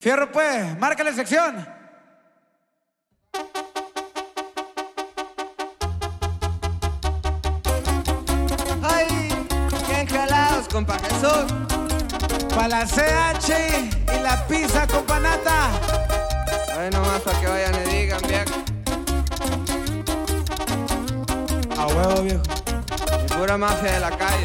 Fierro pues, márcale sección. Ay, bien jalados, compa Jesús. Pa' la CH y la pizza con panata. Ay, nomás pa' que vayan y digan, viejo. A huevo, viejo. Y pura mafia de la calle.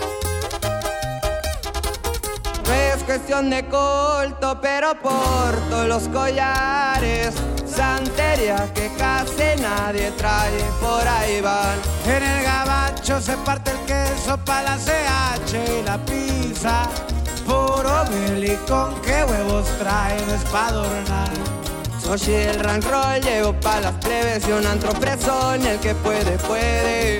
No es cuestión de culto, pero por todos los collares, santería que casi nadie trae, por ahí van. En el gabacho se parte el queso pa' la CH y la pizza. Puro belicón, ¿qué huevos trae? No es pa' adornar. Soy el rank roll, llevo pa' las plebes y un antro fresón. El que puede, puede.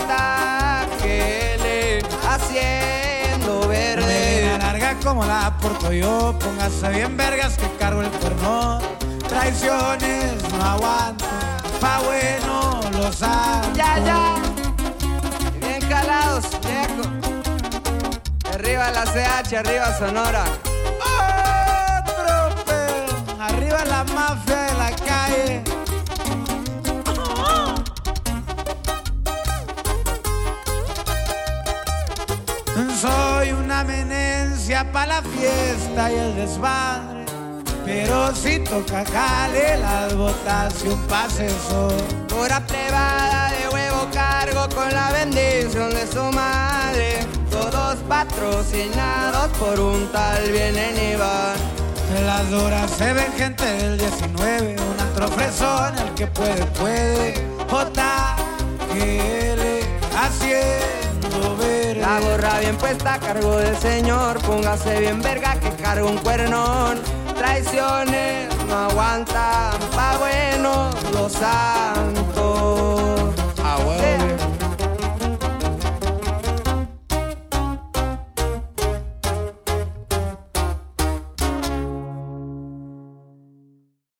JGL, haciendo verde. Melena larga como la porto yo. Póngase bien vergas que cargo el cuerno. Traiciones no aguanto, pa' bueno los santos. Ya. Bien calados, viejo. Arriba la CH, arriba Sonora. Otro pedo. Arriba la mafia de la calle. Soy una amenencia pa' la fiesta y el desmadre, pero si toca jale las botas y un pase son. Pura plebada de huevo cargo con la bendición de su madre. Todos patrocinados por un tal vienen y van. En las horas se ven gente del 19, un antro fresón, el que puede, puede. JGL, haciendo verde. La gorra bien puesta a cargo del señor. Póngase bien verga que cargo un cuernón. Traiciones no aguantan, pa' bueno lo saben.